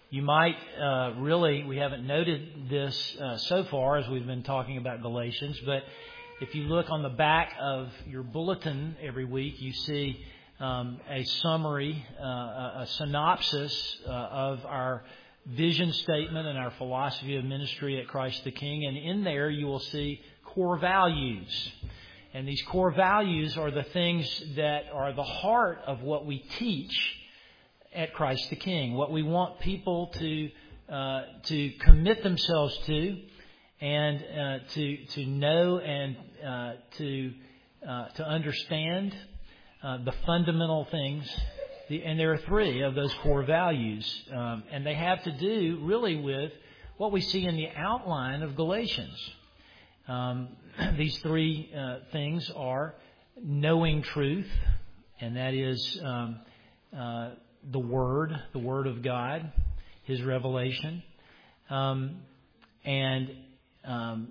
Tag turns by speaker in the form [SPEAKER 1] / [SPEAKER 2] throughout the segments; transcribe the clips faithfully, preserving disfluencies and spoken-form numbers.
[SPEAKER 1] you might uh, really, we haven't noted this uh, so far as we've been talking about Galatians, but if you look on the back of your bulletin every week, you see um, a summary, uh, a, a synopsis uh, of our vision statement and our philosophy of ministry at Christ the King. And in there you will see core values. And these core values are the things that are the heart of what we teach at Christ the King, what we want people to uh, to commit themselves to, and uh, to to know and uh, to uh, to understand uh, the fundamental things. The, and there are three of those core values, um, and they have to do really with what we see in the outline of Galatians. Um, these three uh, things are knowing truth, and that is um, uh, the Word, the Word of God, His revelation, um, and um,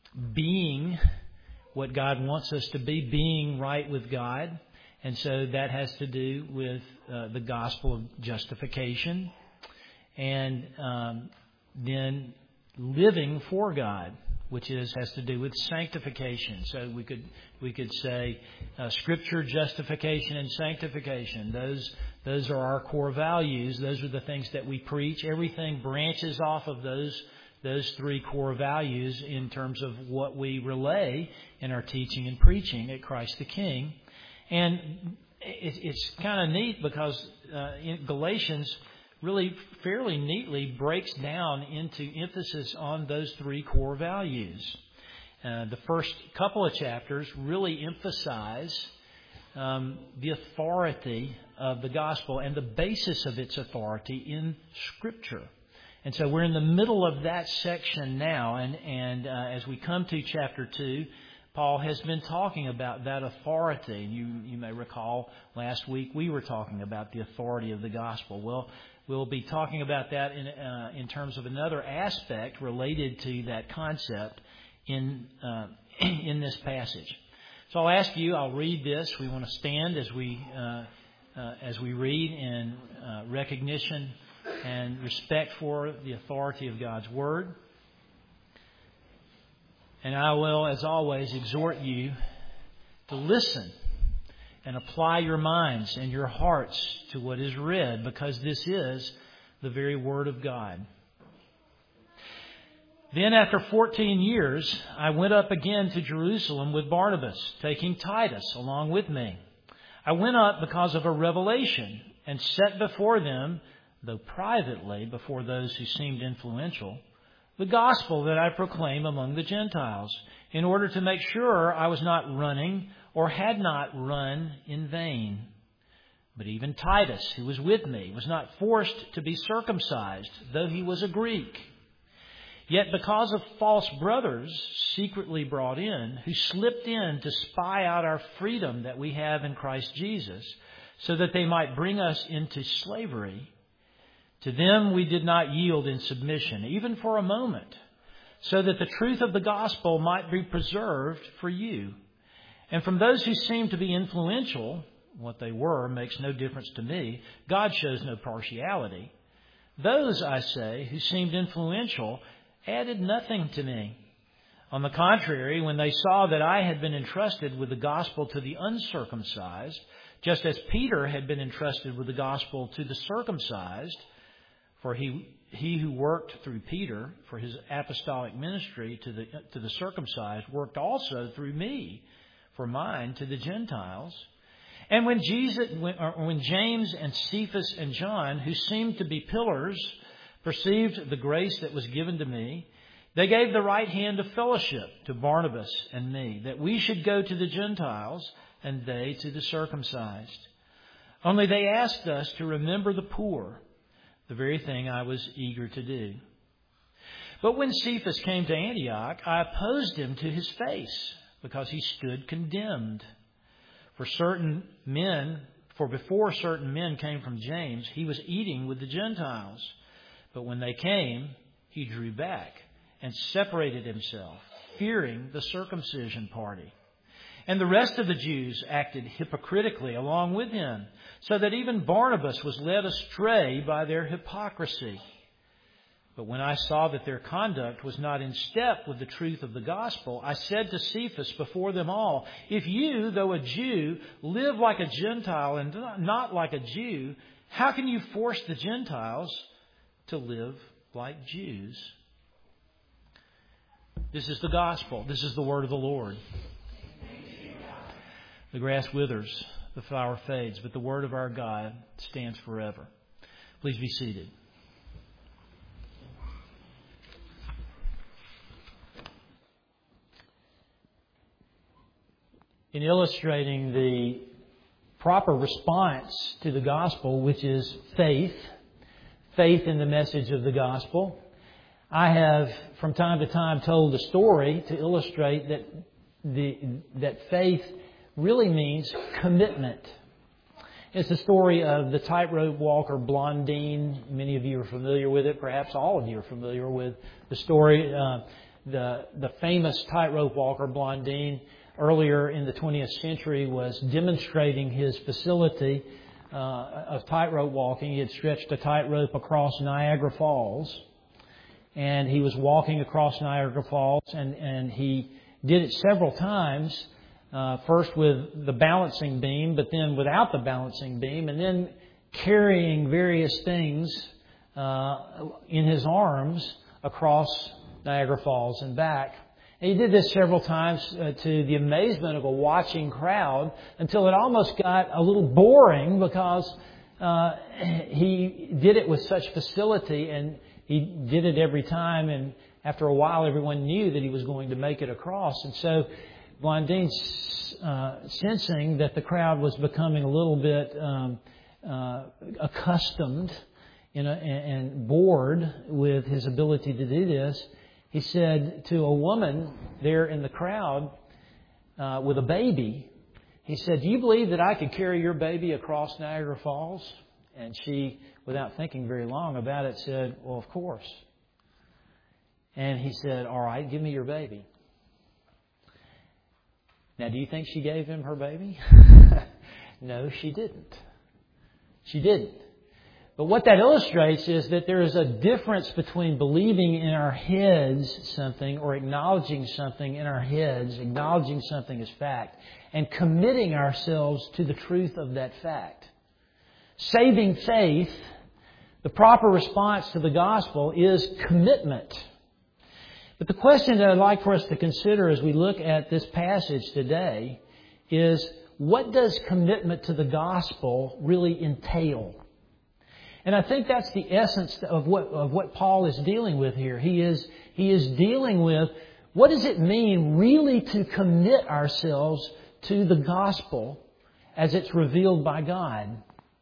[SPEAKER 1] being what God wants us to be, being right with God. And so that has to do with uh, the gospel of justification, and um, then living for God, which is has to do with sanctification. So we could we could say uh, Scripture, justification, and sanctification. Those those are our core values. Those are the things that we preach. Everything branches off of those those three core values in terms of what we relay in our teaching and preaching at Christ the King. And it's kind of neat because uh, in Galatians really fairly neatly breaks down into emphasis on those three core values. Uh, the first couple of chapters really emphasize um, the authority of the gospel and the basis of its authority in Scripture. And so we're in the middle of that section now, and, and uh, as we come to chapter two, Paul has been talking about that authority. And you, you may recall last week we were talking about the authority of the gospel. Well, we'll be talking about that in, uh, in terms of another aspect related to that concept in uh, in this passage. So I'll ask you, I'll read this. We want to stand as we uh, uh, as we read in uh, recognition and respect for the authority of God's Word. And I will, as always, exhort you to listen and apply your minds and your hearts to what is read, because this is the very Word of God. Then after fourteen years, I went up again to Jerusalem with Barnabas, taking Titus along with me. I went up because of a revelation and set before them, though privately before those who seemed influential, the gospel that I proclaim among the Gentiles, in order to make sure I was not running or had not run in vain. But even Titus, who was with me, was not forced to be circumcised, though he was a Greek. Yet because of false brothers secretly brought in, who slipped in to spy out our freedom that we have in Christ Jesus, so that they might bring us into slavery, to them we did not yield in submission, even for a moment, so that the truth of the gospel might be preserved for you. And from those who seemed to be influential, what they were makes no difference to me. God shows no partiality. Those, I say, who seemed influential added nothing to me. On the contrary, when they saw that I had been entrusted with the gospel to the uncircumcised, just as Peter had been entrusted with the gospel to the circumcised, for he he who worked through Peter for his apostolic ministry to the to the circumcised worked also through me for mine to the Gentiles. And when Jesus, when, or when James and Cephas and John, who seemed to be pillars, perceived the grace that was given to me, they gave the right hand of fellowship to Barnabas and me, that we should go to the Gentiles and they to the circumcised. Only they asked us to remember the poor, the very thing I was eager to do. But when Cephas came to Antioch, I opposed him to his face, because he stood condemned. For certain men, for before certain men came from James, he was eating with the Gentiles. But when they came, he drew back and separated himself, fearing the circumcision party. And the rest of the Jews acted hypocritically along with him, so that even Barnabas was led astray by their hypocrisy. But when I saw that their conduct was not in step with the truth of the gospel, I said to Cephas before them all, if you, though a Jew, live like a Gentile and not like a Jew, how can you force the Gentiles to live like Jews? This is the gospel. This is the word of the Lord. The grass withers, the flower fades, but the word of our God stands forever. Please be seated. In illustrating the proper response to the gospel, which is faith, faith in the message of the gospel, I have from time to time told a story to illustrate that the that faith really means commitment. It's the story of the tightrope walker Blondine. Many of you are familiar with it. Perhaps all of you are familiar with the story. Uh, the the famous tightrope walker Blondine, earlier in the twentieth century, was demonstrating his facility uh, of tightrope walking. He had stretched a tightrope across Niagara Falls, and he was walking across Niagara Falls, and, and he did it several times, uh, first with the balancing beam, but then without the balancing beam, and then carrying various things uh, in his arms across Niagara Falls and back. And he did this several times uh, to the amazement of a watching crowd, until it almost got a little boring because uh, he did it with such facility, and he did it every time. And after a while, everyone knew that he was going to make it across. And so Blondine, uh, sensing that the crowd was becoming a little bit um, uh, accustomed you know, and, and bored with his ability to do this, he said to a woman there in the crowd uh, with a baby, he said, do you believe that I could carry your baby across Niagara Falls? And she, without thinking very long about it, said, well, of course. And he said, all right, give me your baby. Now, do you think she gave him her baby? No, she didn't. She didn't. But what that illustrates is that there is a difference between believing in our heads something, or acknowledging something in our heads, acknowledging something as fact, and committing ourselves to the truth of that fact. Saving faith, the proper response to the gospel, is commitment. But the question that I'd like for us to consider as we look at this passage today is, what does commitment to the gospel really entail? And I think that's the essence of what of what Paul is dealing with here. He is he is dealing with, what does it mean really to commit ourselves to the gospel as it's revealed by God?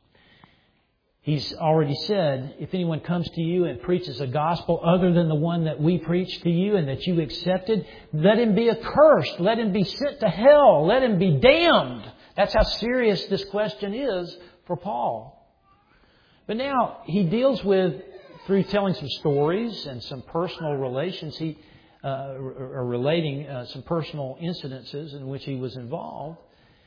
[SPEAKER 1] He's already said, if anyone comes to you and preaches a gospel other than the one that we preached to you and that you accepted, let him be accursed. Let him be sent to hell. Let him be damned. That's how serious this question is for Paul. But now he deals with, through telling some stories and some personal relations, he uh, or relating uh, some personal incidences in which he was involved.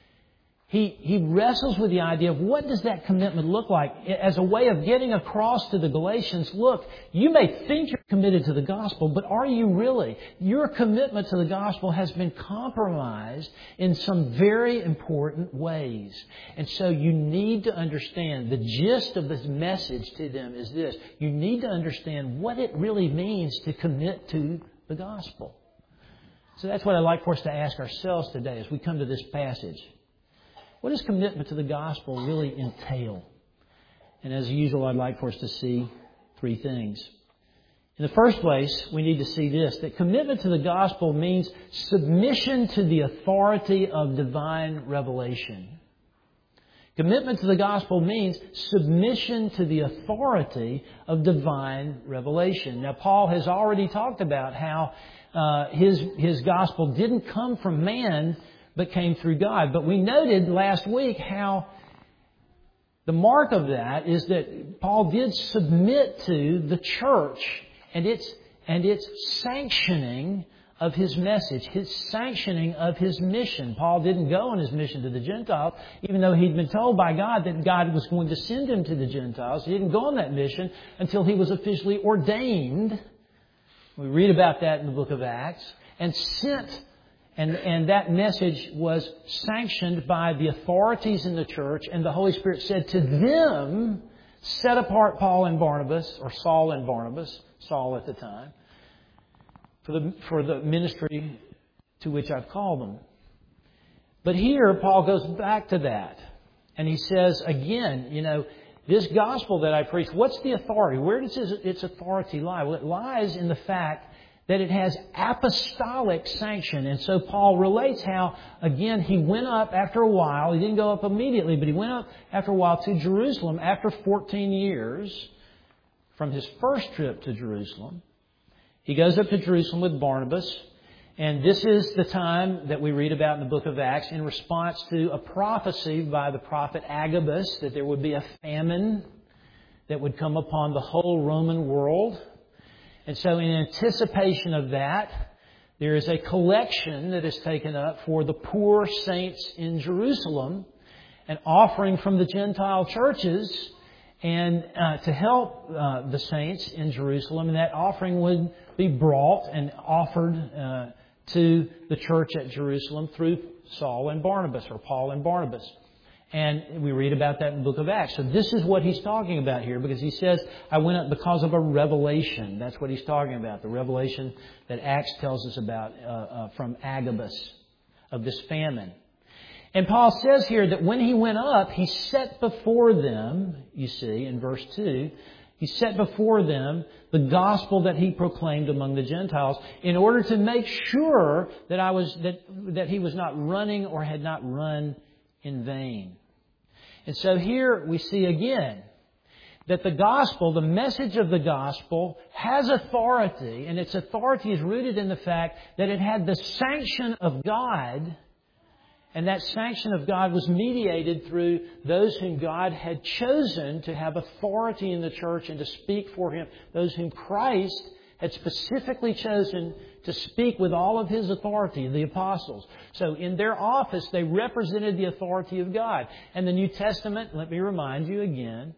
[SPEAKER 1] He he wrestles with the idea of, what does that commitment look like as a way of getting across to the Galatians, look, you may think you're committed to the gospel, but are you really? Your commitment to the gospel has been compromised in some very important ways. And so you need to understand, the gist of this message to them is this: you need to understand what it really means to commit to the gospel. So that's what I'd like for us to ask ourselves today as we come to this passage. What does commitment to the gospel really entail? And as usual, I'd like for us to see three things. In the first place, we need to see this, that commitment to the gospel means submission to the authority of divine revelation. Commitment to the gospel means submission to the authority of divine revelation. Now, Paul has already talked about how uh, his, his gospel didn't come from man, but came through God. But we noted last week how the mark of that is that Paul did submit to the church and its and its sanctioning of His message, His sanctioning of His mission. Paul didn't go on his mission to the Gentiles, even though he'd been told by God that God was going to send him to the Gentiles. He didn't go on that mission until he was officially ordained. We read about that in the book of Acts. And sent, and, and that message was sanctioned by the authorities in the church, and the Holy Spirit said to them, set apart Paul and Barnabas, or Saul and Barnabas, Saul at the time, for the, for the ministry to which I've called them. But here, Paul goes back to that. And he says, again, you know, this gospel that I preach, what's the authority? Where does its authority lie? Well, it lies in the fact that it has apostolic sanction. And so Paul relates how, again, he went up after a while. He didn't go up immediately, but he went up after a while to Jerusalem after fourteen years from his first trip to Jerusalem. He goes up to Jerusalem with Barnabas. And this is the time that we read about in the book of Acts in response to a prophecy by the prophet Agabus that there would be a famine that would come upon the whole Roman world. And so in anticipation of that, there is a collection that is taken up for the poor saints in Jerusalem, an offering from the Gentile churches, and uh, to help uh, the saints in Jerusalem. And that offering would be brought and offered uh, to the church at Jerusalem through Saul and Barnabas, or Paul and Barnabas. And we read about that in the book of Acts. So this is what he's talking about here, because he says, I went up because of a revelation. That's what he's talking about, the revelation that Acts tells us about uh, uh, from Agabus, of this famine. And Paul says here that when he went up, he set before them, you see, in verse two, he set before them the gospel that he proclaimed among the Gentiles, in order to make sure that I was that that he was not running or had not run in vain. And so here we see again that the gospel, the message of the gospel, has authority, and its authority is rooted in the fact that it had the sanction of God. And that sanction of God was mediated through those whom God had chosen to have authority in the church and to speak for Him. Those whom Christ had specifically chosen to speak with all of His authority, the apostles. So in their office, they represented the authority of God. And the New Testament, let me remind you again,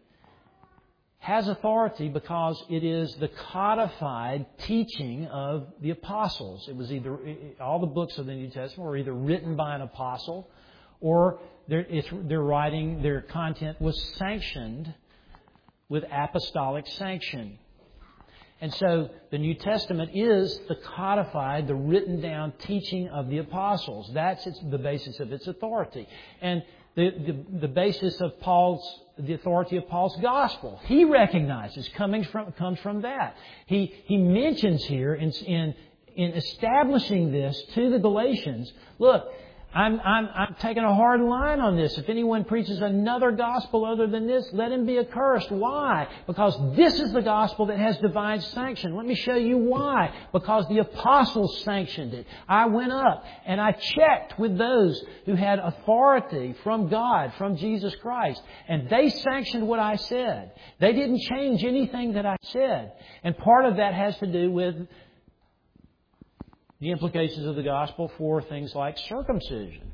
[SPEAKER 1] has authority because it is the codified teaching of the apostles. It was either, all the books of the New Testament were either written by an apostle, or their, it's, their writing, their content was sanctioned with apostolic sanction. And so the New Testament is the codified, the written down teaching of the apostles. That's its, the basis of its authority. And the, the, the basis of Paul's, the authority of Paul's gospel, he recognizes coming from, comes from that. He, he mentions here in, in, in establishing this to the Galatians, look, I'm, I'm, I'm taking a hard line on this. If anyone preaches another gospel other than this, let him be accursed. Why? Because this is the gospel that has divine sanction. Let me show you why. Because the apostles sanctioned it. I went up and I checked with those who had authority from God, from Jesus Christ. And they sanctioned what I said. They didn't change anything that I said. And part of that has to do with the implications of the gospel for things like circumcision.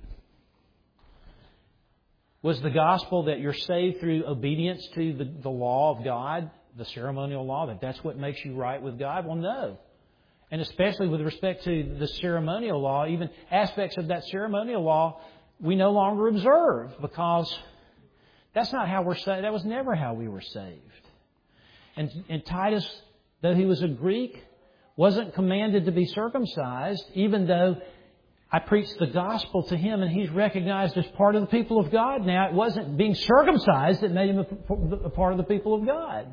[SPEAKER 1] Was the gospel that you're saved through obedience to the, the law of God, the ceremonial law, that that's what makes you right with God? Well, no. And especially with respect to the ceremonial law, even aspects of that ceremonial law we no longer observe, because that's not how we're saved. That was never how we were saved. And, and Titus, though he was a Greek, wasn't commanded to be circumcised, even though I preached the gospel to him and he's recognized as part of the people of God now. It wasn't being circumcised that made him a part of the people of God.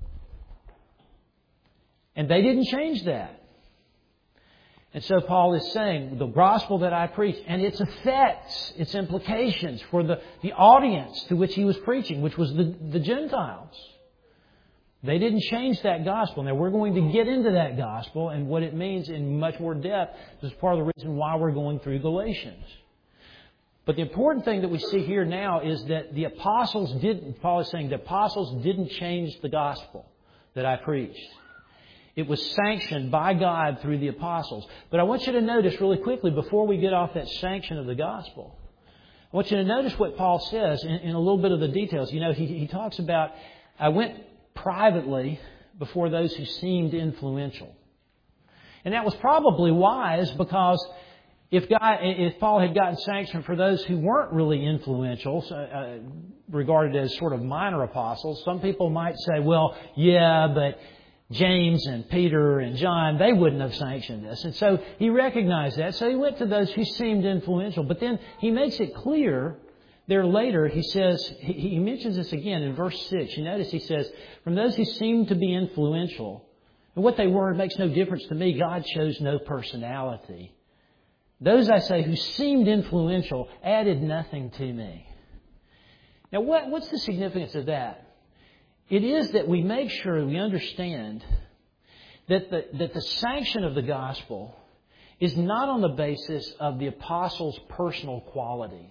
[SPEAKER 1] And they didn't change that. And so Paul is saying the gospel that I preach and its effects, its implications for the, the audience to which he was preaching, which was the, the Gentiles. They didn't change that gospel. Now, we're going to get into that gospel and what it means in much more depth. This is part of the reason why we're going through Galatians. But the important thing that we see here now is that the apostles didn't, Paul is saying the apostles didn't change the gospel that I preached. It was sanctioned by God through the apostles. But I want you to notice really quickly, before we get off that sanction of the gospel, I want you to notice what Paul says in, in a little bit of the details. You know, he, he talks about, I went privately before those who seemed influential. And that was probably wise, because if God, if Paul had gotten sanction for those who weren't really influential, uh, regarded as sort of minor apostles, some people might say, well, yeah, but James and Peter and John, they wouldn't have sanctioned this. And so he recognized that. So he went to those who seemed influential. But then he makes it clear there later, he says, he mentions this again in verse six. You notice he says, from those who seemed to be influential, and what they were makes no difference to me. God shows no personality. Those, I say, who seemed influential added nothing to me. Now, what, what's the significance of that? It is that we make sure we understand that the, that the sanction of the gospel is not on the basis of the apostles' personal qualities.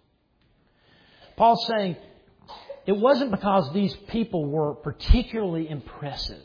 [SPEAKER 1] Paul's saying it wasn't because these people were particularly impressive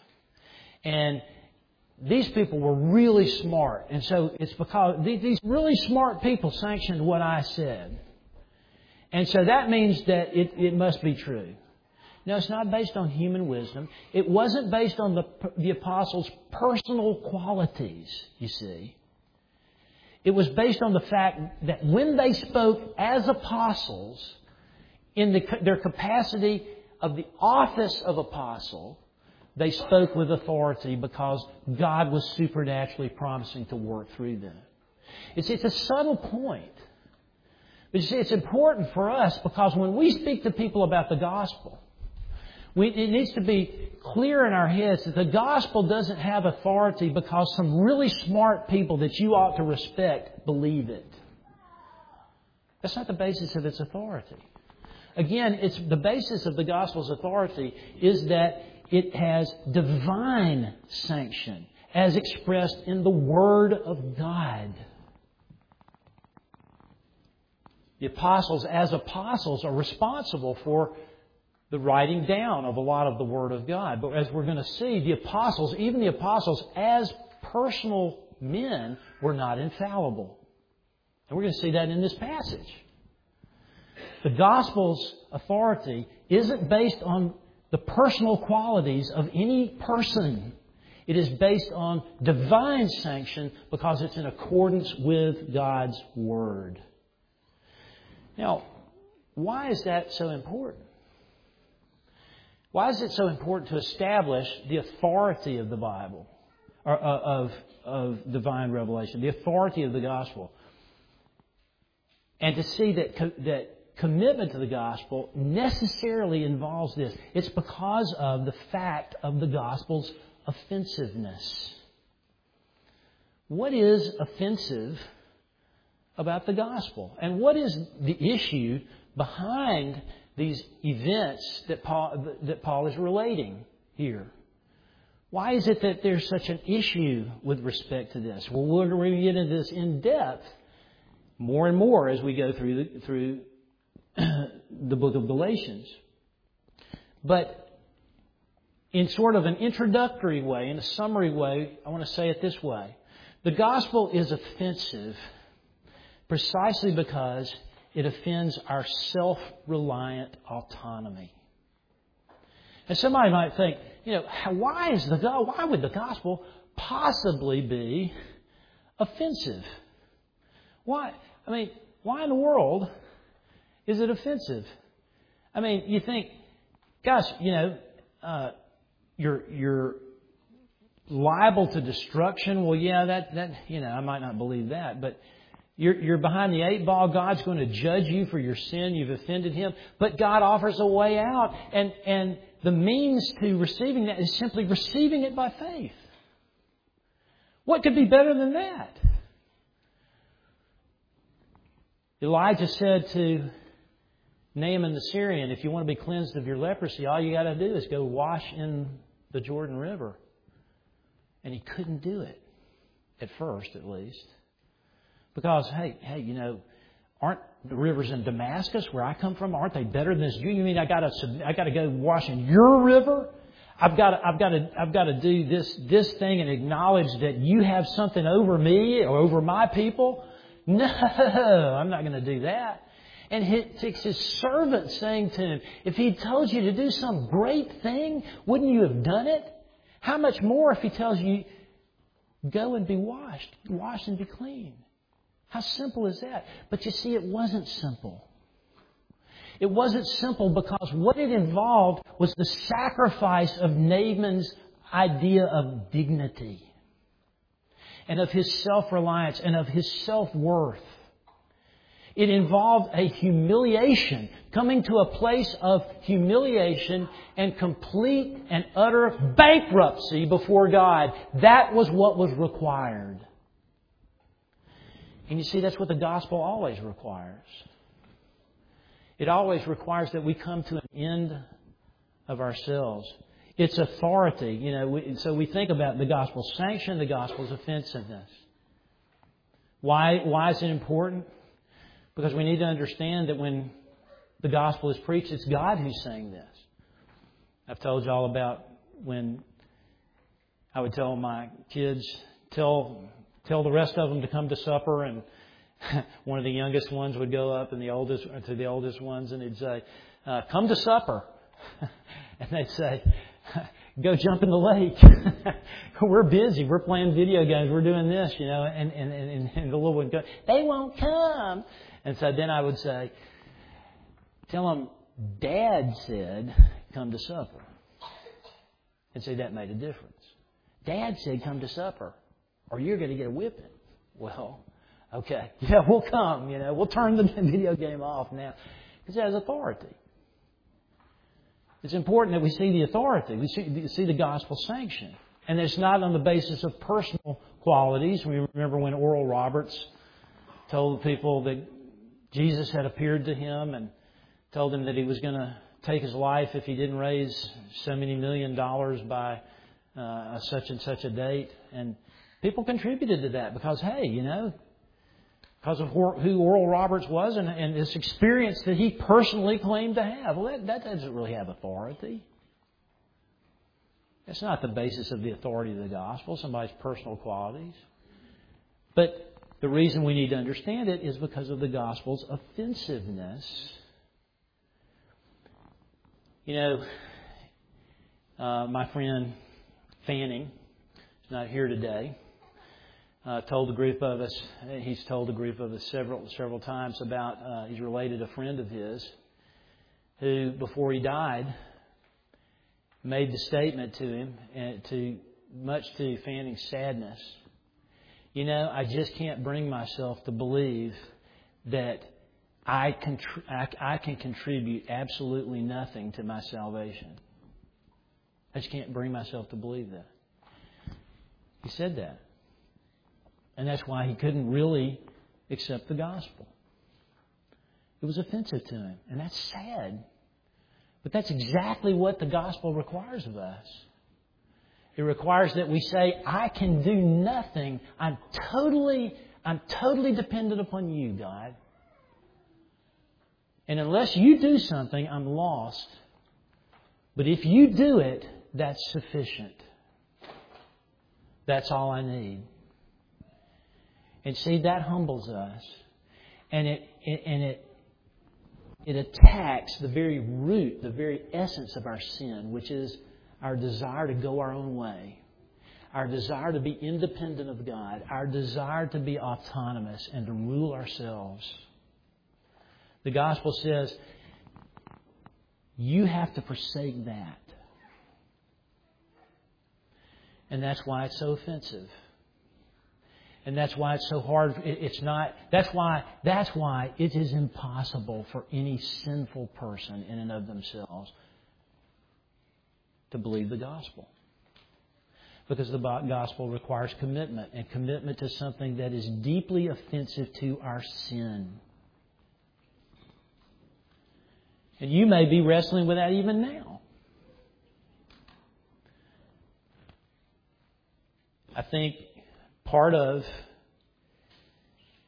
[SPEAKER 1] and these people were really smart. And so it's because these really smart people sanctioned what I said. And so that means that it, it must be true. No, it's not based on human wisdom. It wasn't based on the, the apostles' personal qualities, you see. It was based on the fact that when they spoke as apostles, in the, their capacity of the office of apostle, they spoke with authority because God was supernaturally promising to work through them. It's, it's a subtle point. But you see, it's important for us because when we speak to people about the gospel, We, it needs to be clear in our heads that the gospel doesn't have authority because some really smart people that you ought to respect believe it. That's not the basis of its authority. Again, it's the basis of the gospel's authority is that it has divine sanction as expressed in the Word of God. The apostles, as apostles, are responsible for the writing down of a lot of the Word of God. But as we're going to see, the apostles, even the apostles as personal men, were not infallible. And we're going to see that in this passage. The gospel's authority isn't based on the personal qualities of any person. It is based on divine sanction because it's in accordance with God's Word. Now, why is that so important? Why is it so important to establish the authority of the Bible, or of, of divine revelation, the authority of the gospel, and to see that that commitment to the gospel necessarily involves this? It's because of the fact of the gospel's offensiveness. What is offensive about the gospel? And what is the issue behind these events that Paul, that Paul is relating here? Why is it that there's such an issue with respect to this? Well, we're going to get into this in depth more and more as we go through the, through the book of Galatians. But in sort of an introductory way, in a summary way, I want to say it this way. The gospel is offensive precisely because it offends our self-reliant autonomy. And somebody might think, you know, why is the why would the gospel possibly be offensive? Why? I mean, why in the world is it offensive? I mean, you think, gosh, you know, uh, you're you're liable to destruction. Well, yeah, that that you know, I might not believe that, but You're, you're behind the eight ball. God's going to judge you for your sin. You've offended Him. But God offers a way out. And, and the means to receiving that is simply receiving it by faith. What could be better than that? Elijah said to Naaman the Syrian, if you want to be cleansed of your leprosy, all you got to do is go wash in the Jordan River. And he couldn't do it. At first, at least. Because, hey, hey, you know, aren't the rivers in Damascus, where I come from, aren't they better than this? You mean I got to I got to go wash in your river? I've got to, I've got to, I've got to do this, this thing and acknowledge that you have something over me or over my people. No, I'm not going to do that. And it's his servant saying to him, if he told you to do some great thing, wouldn't you have done it? How much more if he tells you, go and be washed, wash and be clean? How simple is that? But you see, it wasn't simple. It wasn't simple because what it involved was the sacrifice of Naaman's idea of dignity and of his self-reliance and of his self-worth. It involved a humiliation, coming to a place of humiliation and complete and utter bankruptcy before God. That was what was required. And you see, that's what the gospel always requires. It always requires that we come to an end of ourselves. It's authority. You know, we, so we think about the gospel's sanction, the gospel's offensiveness. Why, why is it important? Because we need to understand that when the gospel is preached, it's God who's saying this. I've told you all about when I would tell my kids, tell tell the rest of them to come to supper, and one of the youngest ones would go up and the oldest to the oldest ones, and he'd say, uh, "Come to supper," and they'd say, "Go jump in the lake." We're busy. We're playing video games. We're doing this, you know. And and and, and the little one would go, "They won't come." And so then I would say, "Tell them Dad said come to supper," and see, that made a difference. Dad said come to supper, or you're going to get a whipping. Well. Okay, yeah, we'll come, you know. We'll turn the video game off now. Because it has authority. It's important that we see the authority. We see, see the gospel sanction. And it's not on the basis of personal qualities. We remember when Oral Roberts told people that Jesus had appeared to him and told him that he was going to take his life if he didn't raise so many million dollars by uh, such and such a date. And people contributed to that because, hey, you know, because of who Oral Roberts was and, and this experience that he personally claimed to have. Well, that, that doesn't really have authority. That's not the basis of the authority of the gospel, somebody's personal qualities. But the reason we need to understand it is because of the gospel's offensiveness. You know, uh, my friend Fanning is not here today. Uh, told a group of us, he's told a group of us several several times about, uh, he's related a friend of his who, before he died, made the statement to him, and to much to Fanning's sadness, you know, I just can't bring myself to believe that I, contr- I, I can contribute absolutely nothing to my salvation. I just can't bring myself to believe that. He said that. And that's why he couldn't really accept the gospel. It was offensive to him. And that's sad. But that's exactly what the gospel requires of us. It requires that we say, I can do nothing. I'm totally, I'm totally dependent upon you, God. And unless you do something, I'm lost. But if you do it, that's sufficient. That's all I need. And see, that humbles us. And it, it and it it attacks the very root, the very essence of our sin, which is our desire to go our own way. Our desire to be independent of God. Our desire to be autonomous and to rule ourselves. The gospel says, you have to forsake that. And that's why it's so offensive. And that's why it's so hard. It's not. That's why. That's why it is impossible for any sinful person in and of themselves to believe the gospel, because the gospel requires commitment, and commitment to something that is deeply offensive to our sin. And you may be wrestling with that even now. I think. Part of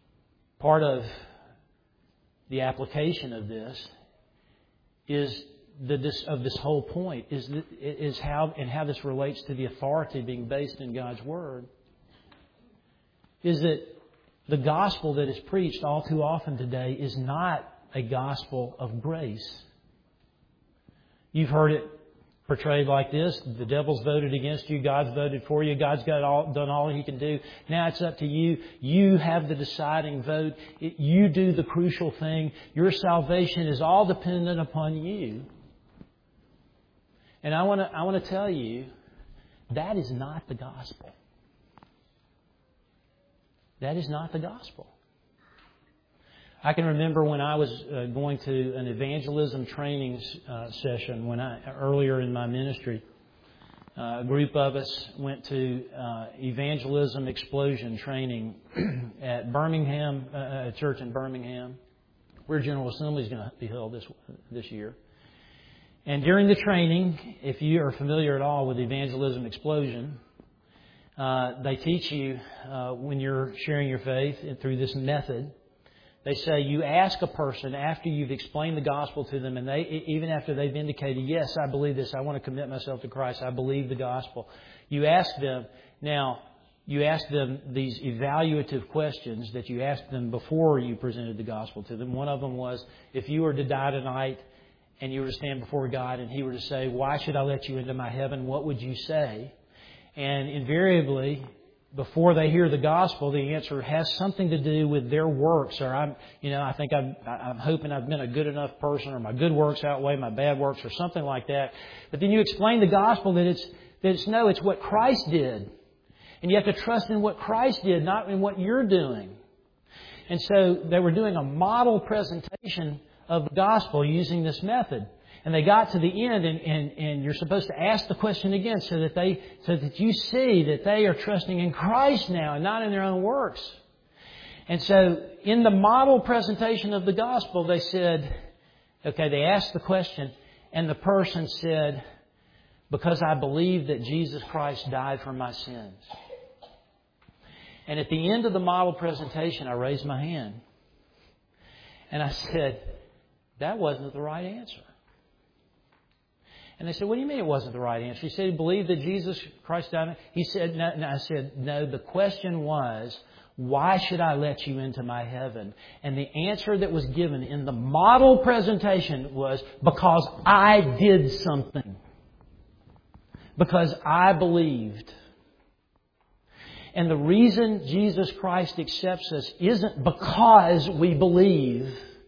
[SPEAKER 1] part of the application of this is the, this, of this whole point is, is how and how this relates to the authority being based in God's Word. Is that the gospel that is preached all too often today is not a gospel of grace. You've heard it portrayed like this: the devil's voted against you, God's voted for you, God's got all, done all He can do. Now it's up to you. You have the deciding vote. It, you do the crucial thing. Your salvation is all dependent upon you. And I want to I want to tell you, that is not the gospel. That is not the gospel. I can remember when I was uh, going to an evangelism training uh, session when I earlier in my ministry. Uh, a group of us went to uh, evangelism explosion training at Birmingham, uh, a church in Birmingham, where General Assembly is going to be held this this year. And during the training, if you are familiar at all with evangelism explosion, uh, they teach you uh, when you're sharing your faith through this method. They say you ask a person after you've explained the gospel to them, and they even after they've indicated, yes, I believe this, I want to commit myself to Christ, I believe the gospel. You ask them, now, you ask them these evaluative questions that you asked them before you presented the gospel to them. One of them was, if you were to die tonight and you were to stand before God and He were to say, why should I let you into my heaven? What would you say? And invariably, before they hear the gospel, the answer has something to do with their works, or I'm, you know, I think I'm, I'm hoping I've been a good enough person, or my good works outweigh my bad works, or something like that. But then you explain the gospel that it's that it's no, it's what Christ did, and you have to trust in what Christ did, not in what you're doing. And so they were doing a model presentation of the gospel using this method. And they got to the end, and, and, and you're supposed to ask the question again so that they so that you see that they are trusting in Christ now and not in their own works. And so in the model presentation of the gospel, they said, okay, they asked the question, and the person said, because I believe that Jesus Christ died for my sins. And at the end of the model presentation, I raised my hand. And I said, that wasn't the right answer. And they said, what do you mean it wasn't the right answer? He said he believed that Jesus Christ died. He said, no, and I said, no, the question was, why should I let you into my heaven? And the answer that was given in the model presentation was, because I did something. Because I believed. And the reason Jesus Christ accepts us isn't because we believe.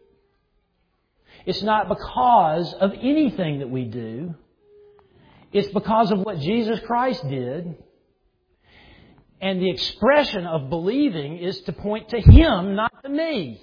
[SPEAKER 1] It's not because of anything that we do. It's because of what Jesus Christ did. And the expression of believing is to point to Him, not to me.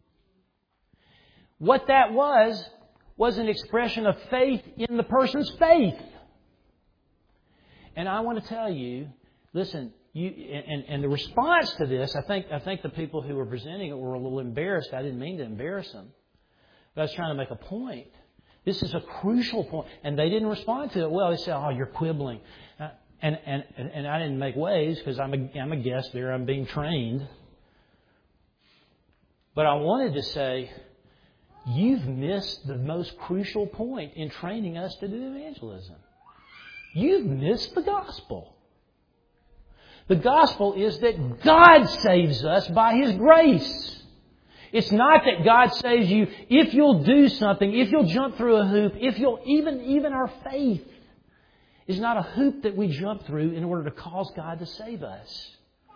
[SPEAKER 1] What that was, was an expression of faith in the person's faith. And I want to tell you, listen, you, and, and the response to this, I think, I think the people who were presenting it were a little embarrassed. I didn't mean to embarrass them. But I was trying to make a point. This is a crucial point. And they didn't respond to it well. They said, oh, you're quibbling. Uh, and, and, and I didn't make waves because I'm a, I'm a guest there. I'm being trained. But I wanted to say, you've missed the most crucial point in training us to do evangelism. You've missed the gospel. The gospel is that God saves us by His grace. It's not that God saves you if you'll do something, if you'll jump through a hoop, if you'll even, even our faith is not a hoop that we jump through in order to cause God to save us.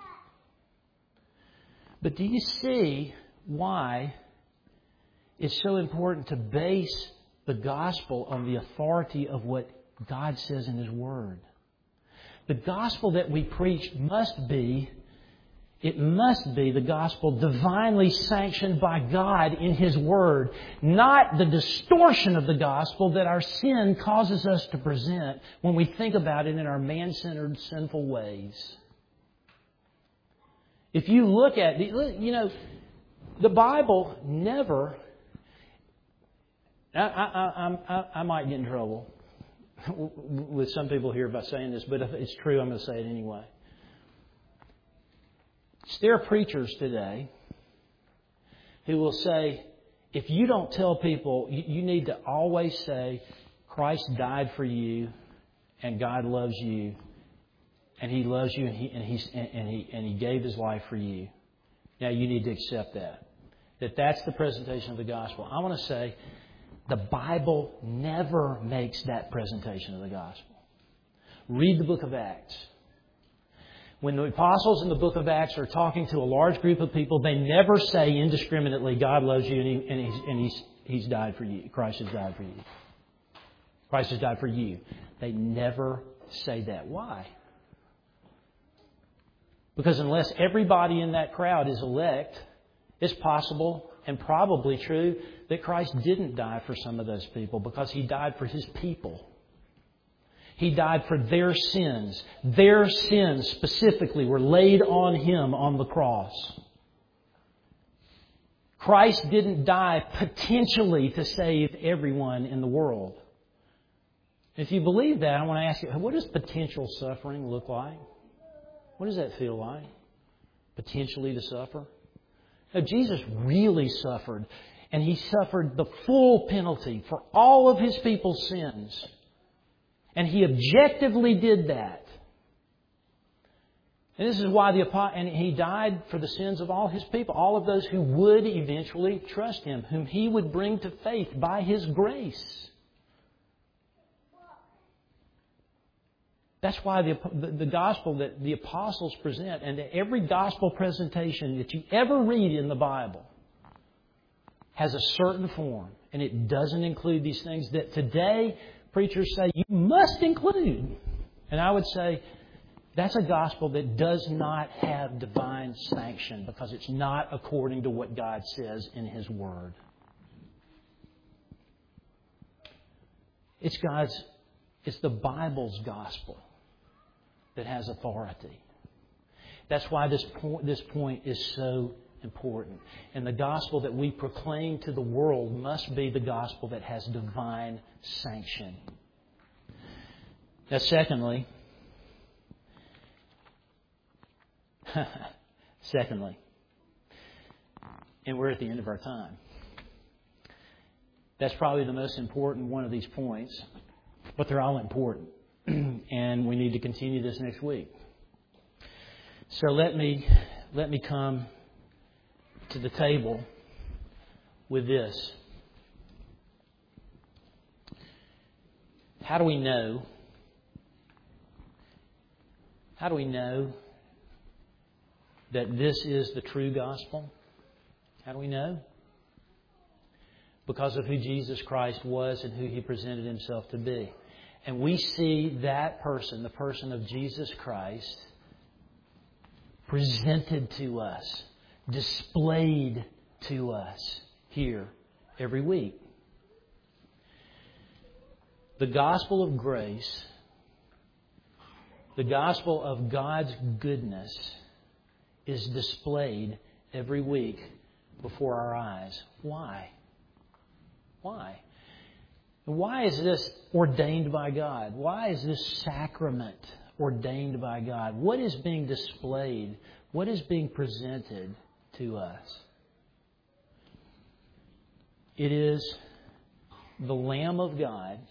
[SPEAKER 1] But do you see why it's so important to base the gospel on the authority of what God says in His Word? The gospel that we preach must be It must be the gospel divinely sanctioned by God in His Word, not the distortion of the gospel that our sin causes us to present when we think about it in our man-centered, sinful ways. If you look at, you know, the Bible never, I, I, I, I might get in trouble with some people here by saying this, but if it's true, I'm going to say it anyway. There are preachers today who will say, if you don't tell people, you, you need to always say, Christ died for you and God loves you and He loves you and He, and, he's, and, and, he, and He gave His life for you. Now you need to accept that. That that's the presentation of the gospel. I want to say the Bible never makes that presentation of the gospel. Read the book of Acts. When the apostles in the book of Acts are talking to a large group of people, they never say indiscriminately, God loves you and, he, and, he's, and he's, he's died for you. Christ has died for you. Christ has died for you. They never say that. Why? Because unless everybody in that crowd is elect, it's possible and probably true that Christ didn't die for some of those people because He died for His people. He died for their sins. Their sins specifically were laid on Him on the cross. Christ didn't die potentially to save everyone in the world. If you believe that, I want to ask you, what does potential suffering look like? What does that feel like? Potentially to suffer? Now, Jesus really suffered, and He suffered the full penalty for all of His people's sins. And He objectively did that. And this is why the and He died for the sins of all His people, all of those who would eventually trust Him, whom He would bring to faith by His grace. That's why the, the, the gospel that the apostles present, and every gospel presentation that you ever read in the Bible has a certain form, and it doesn't include these things that today preachers say you must include. And I would say that's a gospel that does not have divine sanction because it's not according to what God says in His Word. It's God's, it's the Bible's gospel that has authority. That's why this point, this point is so important. And the gospel that we proclaim to the world must be the gospel that has divine sanction. Now, secondly, secondly, and we're at the end of our time. That's probably the most important one of these points, but they're all important. And we need to continue this next week. So let me let me come to the table with this. How do we know? How do we know that this is the true gospel? How do we know? Because of who Jesus Christ was and who He presented Himself to be. And we see that person, the person of Jesus Christ, presented to us, displayed to us here every week. The gospel of grace, the gospel of God's goodness, is displayed every week before our eyes. Why? Why? Why is this ordained by God? Why is this sacrament ordained by God? What is being displayed? What is being presented to us? It is the Lamb of God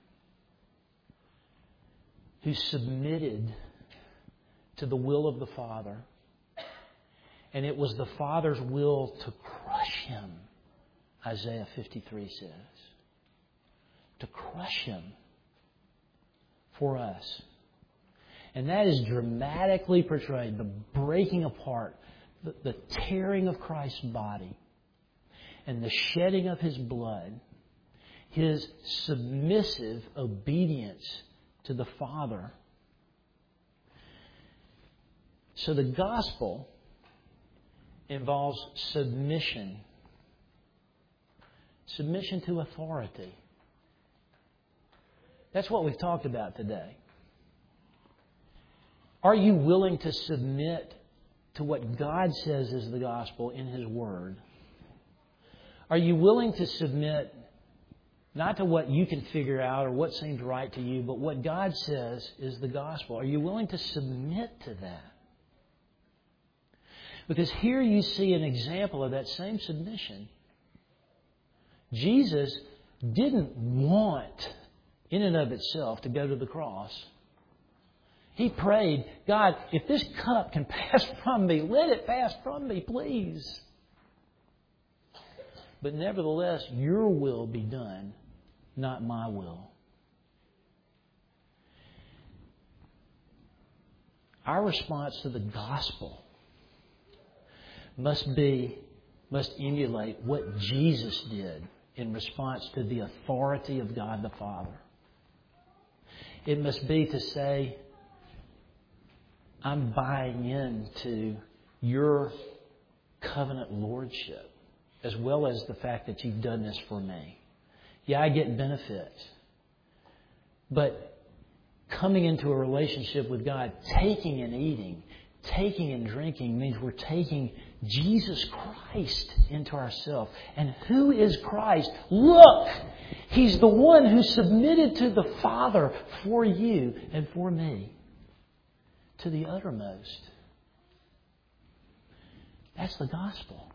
[SPEAKER 1] who submitted to the will of the Father. And it was the Father's will to crush Him, Isaiah fifty-three says. To crush Him for us. And that is dramatically portrayed. The breaking apart, the, the tearing of Christ's body, and the shedding of His blood, His submissive obedience to the Father. So the gospel involves submission. Submission to authority. That's what we've talked about today. Are you willing to submit to what God says is the gospel in His Word? Are you willing to submit not to what you can figure out or what seems right to you, but what God says is the gospel? Are you willing to submit to that? Because here you see an example of that same submission. Jesus didn't want, in and of itself, to go to the cross. He prayed, God, if this cup can pass from me, let it pass from me, please. But nevertheless, your will be done, not my will. Our response to the gospel must be, must emulate what Jesus did in response to the authority of God the Father. It must be to say, I'm buying into your covenant lordship, as well as the fact that you've done this for me. Yeah, I get benefits. But coming into a relationship with God, taking and eating, taking and drinking means we're taking Jesus Christ into ourselves. And who is Christ? Look! He's the one who submitted to the Father for you and for me to the uttermost. That's the gospel.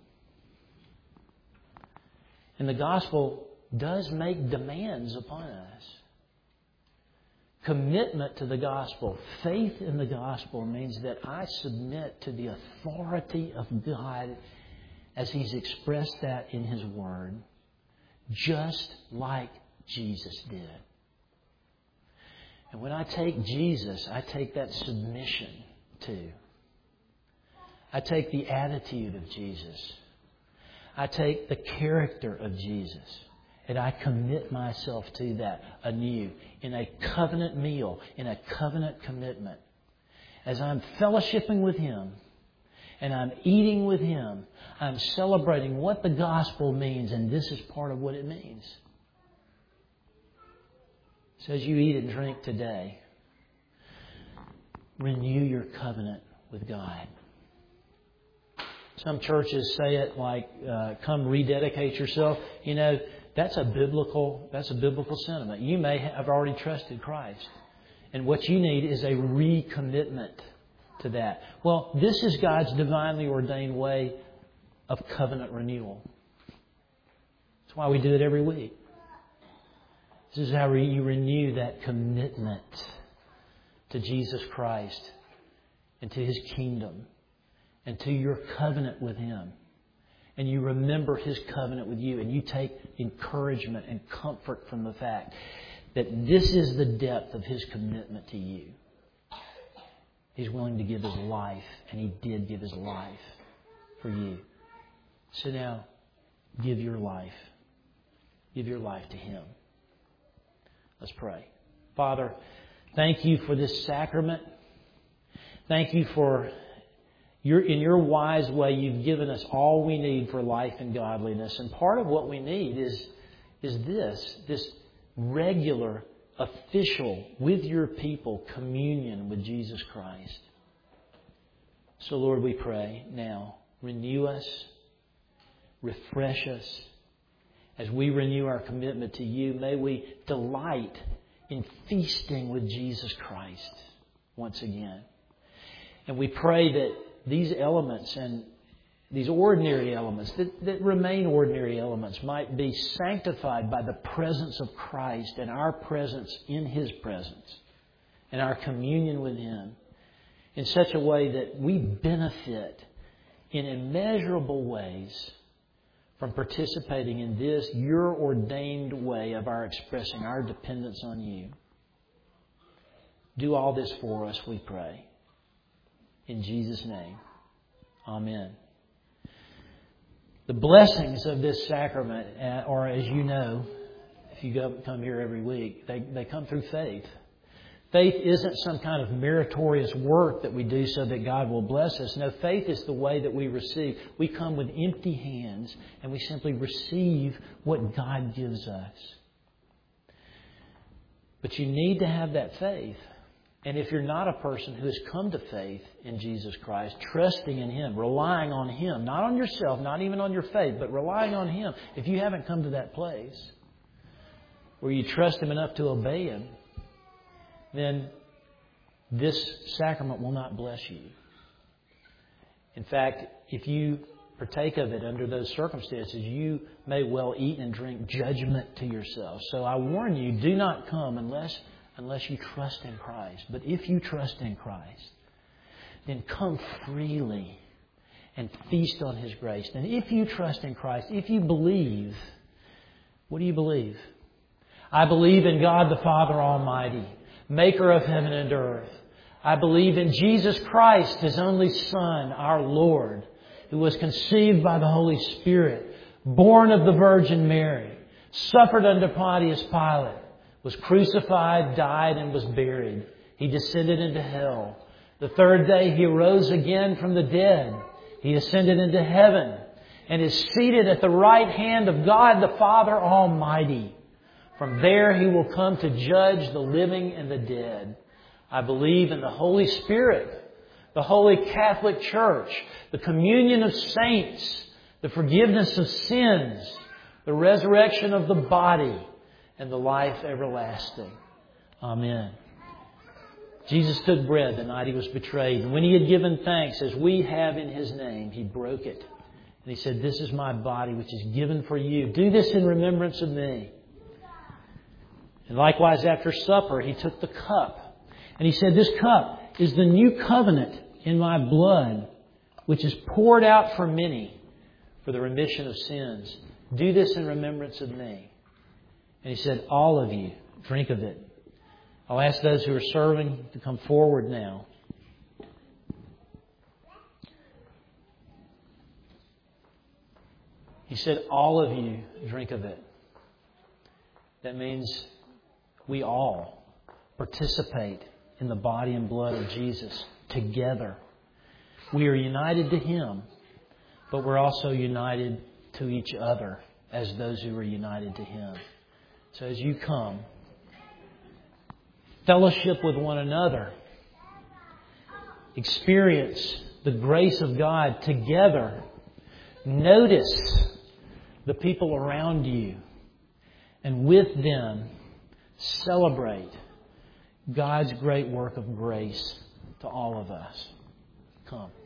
[SPEAKER 1] And the gospel does make demands upon us. Commitment to the gospel, faith in the gospel means that I submit to the authority of God as He's expressed that in His Word, just like Jesus did. And when I take Jesus, I take that submission too. I take the attitude of Jesus. I take the character of Jesus. And I commit myself to that anew in a covenant meal, in a covenant commitment. As I'm fellowshipping with Him and I'm eating with Him, I'm celebrating what the gospel means, and this is part of what it means. So as you eat and drink today, renew your covenant with God. Some churches say it like, uh, come rededicate yourself. You know, that's a biblical, that's a biblical sentiment. You may have already trusted Christ. And what you need is a recommitment to that. Well, this is God's divinely ordained way of covenant renewal. That's why we do it every week. This is how you renew that commitment to Jesus Christ and to His kingdom and to your covenant with Him. And you remember His covenant with you, and you take encouragement and comfort from the fact that this is the depth of His commitment to you. He's willing to give His life, and He did give His life for you. So now, give your life. Give your life to Him. Let's pray. Father, thank You for this sacrament. Thank You for Your, in Your wise way, You've given us all we need for life and godliness. And part of what we need is, is this, this regular, official, with Your people, communion with Jesus Christ. So Lord, we pray now, renew us, refresh us. As we renew our commitment to You, may we delight in feasting with Jesus Christ once again. And we pray that these elements and these ordinary elements that, that remain ordinary elements might be sanctified by the presence of Christ and our presence in His presence and our communion with Him in such a way that we benefit in immeasurable ways from participating in this, Your ordained way of our expressing our dependence on You. Do all this for us, we pray. In Jesus' name, amen. The blessings of this sacrament, or as you know, if you go, come here every week, they, they come through faith. Faith isn't some kind of meritorious work that we do so that God will bless us. No, faith is the way that we receive. We come with empty hands and we simply receive what God gives us. But you need to have that faith. And if you're not a person who has come to faith in Jesus Christ, trusting in Him, relying on Him, not on yourself, not even on your faith, but relying on Him, if you haven't come to that place where you trust Him enough to obey Him, then this sacrament will not bless you. In fact, if you partake of it under those circumstances, you may well eat and drink judgment to yourself. So I warn you, do not come unless unless you trust in Christ. But if you trust in Christ, then come freely and feast on His grace. And if you trust in Christ, if you believe, what do you believe? I believe in God the Father Almighty, maker of heaven and earth. I believe in Jesus Christ, His only Son, our Lord, who was conceived by the Holy Spirit, born of the Virgin Mary, suffered under Pontius Pilate, was crucified, died, and was buried. He descended into hell. The third day He arose again from the dead. He ascended into heaven and is seated at the right hand of God the Father Almighty. From there He will come to judge the living and the dead. I believe in the Holy Spirit, the Holy Catholic Church, the communion of saints, the forgiveness of sins, the resurrection of the body, and the life everlasting. Amen. Jesus took bread the night He was betrayed, and when He had given thanks, as we have in His name, He broke it. And He said, "This is my body, which is given for you. Do this in remembrance of me." And likewise, after supper, He took the cup. And He said, "This cup is the new covenant in my blood, which is poured out for many for the remission of sins. Do this in remembrance of me." And He said, "All of you, drink of it." I'll ask those who are serving to come forward now. He said, "All of you, drink of it." That means we all participate in the body and blood of Jesus together. We are united to Him, but we're also united to each other as those who are united to Him. So as you come, fellowship with one another, experience the grace of God together. Notice the people around you, and with them celebrate God's great work of grace to all of us. Come.